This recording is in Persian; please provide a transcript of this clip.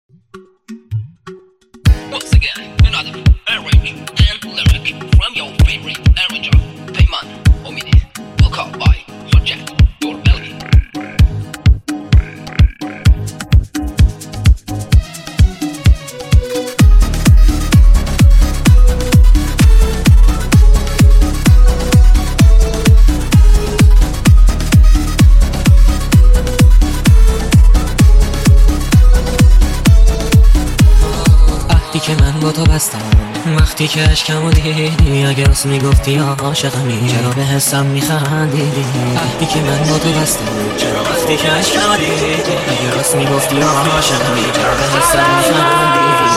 Once again, another arrange and lyric from your favorite arranger, Payman Omidi. Woke up by Project Your Melody. که من با تو بستم وقتی که اشکمو دیدی، اگه راست میگفتی عاشقمی چرا به حسم میخندیدی؟ وقتی که من با تو بستم چرا وقتی که اشکمو دیدی، اگه راست میگفتی عاشقمی چرا به حسم میخندیدی؟